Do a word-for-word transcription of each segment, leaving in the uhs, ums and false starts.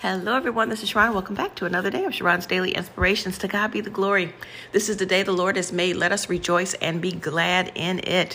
Hello, everyone. This is Sharon. Welcome back to another day of Sharon's Daily Inspirations. To God be the glory. This is the day the Lord has made. Let us rejoice and be glad in it.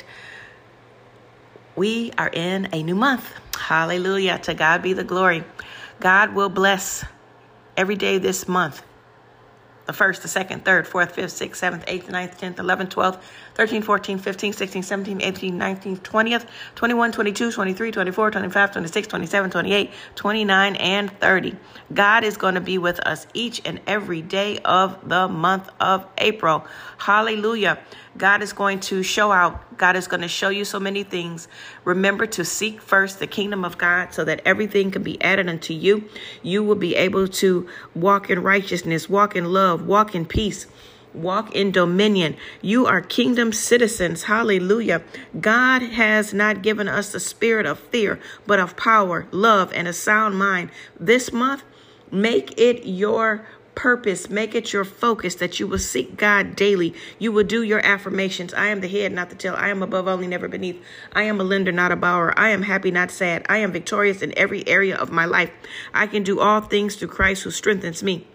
We are in a new month. Hallelujah. To God be the glory. God will bless every day this month. The first, the second, third, fourth, fifth, sixth, seventh, eighth, ninth, tenth, eleventh, twelfth, thirteenth, fourteenth, fifteenth, sixteenth, seventeenth, eighteenth, nineteenth, twentieth, twenty-one, twenty-two, twenty-three, twenty-four, twenty-five, twenty-six, twenty-seven, twenty-eight, twenty-nine, and thirty. God is going to be with us each and every day of the month of April. Hallelujah. God is going to show out. God is going to show you so many things. Remember to seek first the kingdom of God so that everything can be added unto you. You will be able to walk in righteousness, walk in love, walk in peace, walk in dominion. You are kingdom citizens. Hallelujah. God has not given us the spirit of fear, but of power, love, and a sound mind. This month, make it your purpose. Make it your focus that you will seek God daily. You will do your affirmations. I am the head, not the tail. I am above only, never beneath. I am a lender, not a borrower. I am happy, not sad. I am victorious in every area of my life. I can do all things through Christ who strengthens me.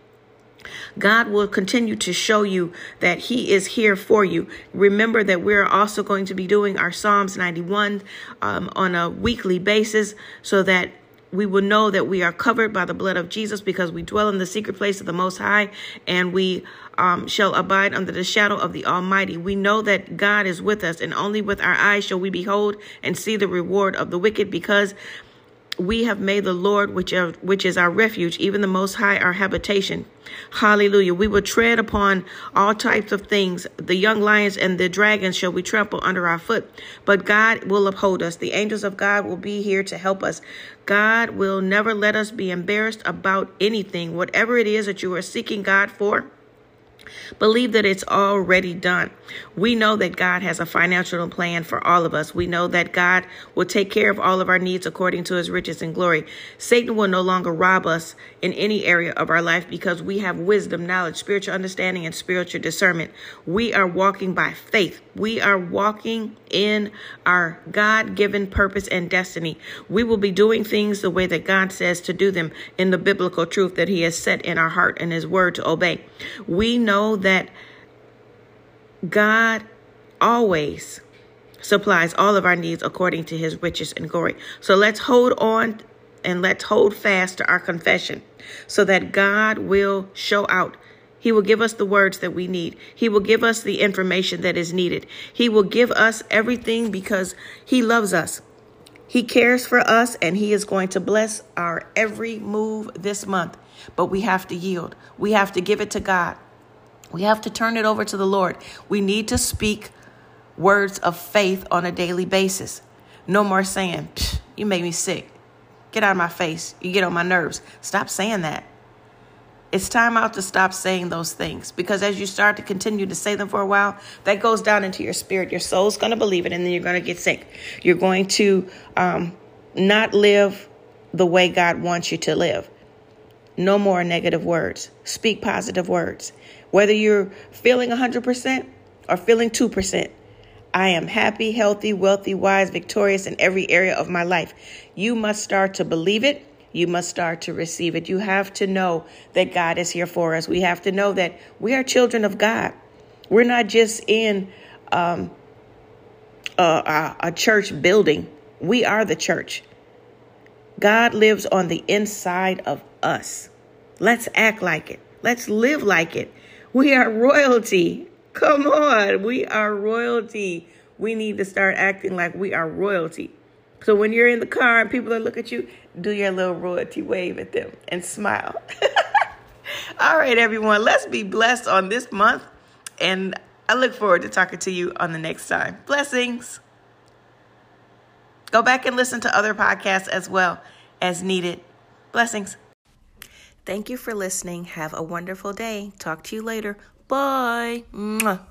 God will continue to show you that he is here for you. Remember that we're also going to be doing our Psalms ninety-one um, on a weekly basis so that we will know that we are covered by the blood of Jesus because we dwell in the secret place of the Most High, and we um, shall abide under the shadow of the Almighty. We know that God is with us, and only with our eyes shall we behold and see the reward of the wicked, because we have made the Lord, which, are, which is our refuge, even the Most High, our habitation. Hallelujah. We will tread upon all types of things. The young lions and the dragons shall we trample under our foot. But God will uphold us. The angels of God will be here to help us. God will never let us be embarrassed about anything. Whatever it is that you are seeking God for, believe that it's already done. We know that God has a financial plan for all of us. We know that God will take care of all of our needs according to his riches and glory. Satan will no longer rob us in any area of our life because we have wisdom, knowledge, spiritual understanding, and spiritual discernment. We are walking by faith. We are walking in our God-given purpose and destiny. We will be doing things the way that God says to do them in the biblical truth that he has set in our heart and his word to obey. We know that God always supplies all of our needs according to his riches and glory. So let's hold on and let's hold fast to our confession so that God will show out. He will give us the words that we need. He will give us the information that is needed. He will give us everything because he loves us. He cares for us, and he is going to bless our every move this month. But we have to yield. We have to give it to God. We have to turn it over to the Lord. We need to speak words of faith on a daily basis. No more saying, you make me sick. Get out of my face. You get on my nerves. Stop saying that. It's time out to stop saying those things, because as you start to continue to say them for a while, that goes down into your spirit. Your soul's going to believe it, and then you're going to get sick. You're going to um, not live the way God wants you to live. No more negative words. Speak positive words. Whether you're feeling one hundred percent or feeling two percent, I am happy, healthy, wealthy, wise, victorious in every area of my life. You must start to believe it. You must start to receive it. You have to know that God is here for us. We have to know that we are children of God. We're not just in um, a, a church building. We are the church. God lives on the inside of us. Let's act like it. Let's live like it. We are royalty. Come on. We are royalty. We need to start acting like we are royalty. So when you're in the car and people are looking at you, do your little royalty wave at them and smile. All right, everyone, let's be blessed on this month. And I look forward to talking to you on the next time. Blessings. Go back and listen to other podcasts as well as needed. Blessings. Thank you for listening. Have a wonderful day. Talk to you later. Bye. Mwah.